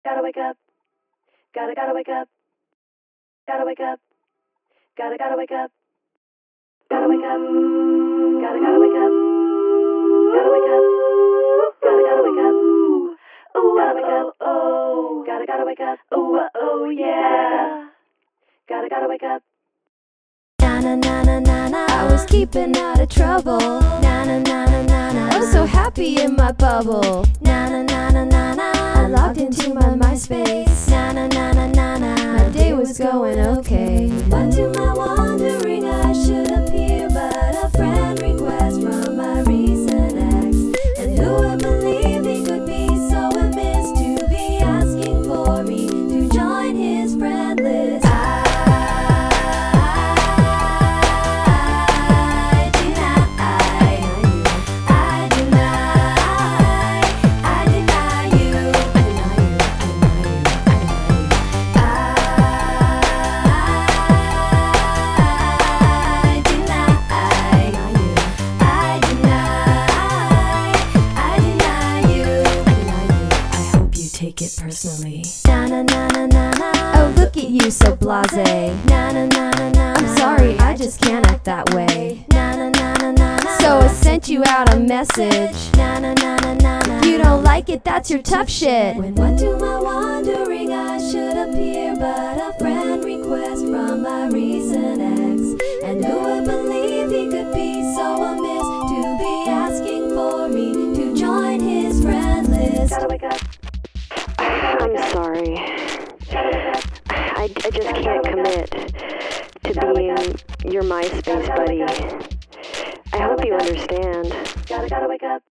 Gotta wake up. Gotta wake up. Gotta wake up. Gotta wake up. Gotta wake up. Gotta wake up. Gotta wake up. Gotta wake up. Ooh, gotta wake up. Oh, gotta wake up. Ooh, oh yeah. Gotta wake up. Na na na na na na. I was keeping out of trouble. Na na na na na na. I was so happy in my bubble. Na na na na na na. I logged into my MySpace. Na na na na na na. My day was going okay. But to my wondering, I should appear, but a friend request from my recent ex. And who would believe he could be so amiss to be asking for me to join his friend list? Take it personally. Na na na na na na. Oh, look at you, so blasé. Na na na na na. I'm sorry, I just can't act that way. Na na na na na na. So I sent you out a message. Na na na na na na. If you don't like it, that's your tough shit. When what to my wondering, I should appear, but a friend request from my recent ex. And who would believe he could be so amiss to be asking for me to join his friend list? Gotta wake up. I'm sorry. I just can't commit to being your MySpace buddy. I hope you understand. Gotta wake up.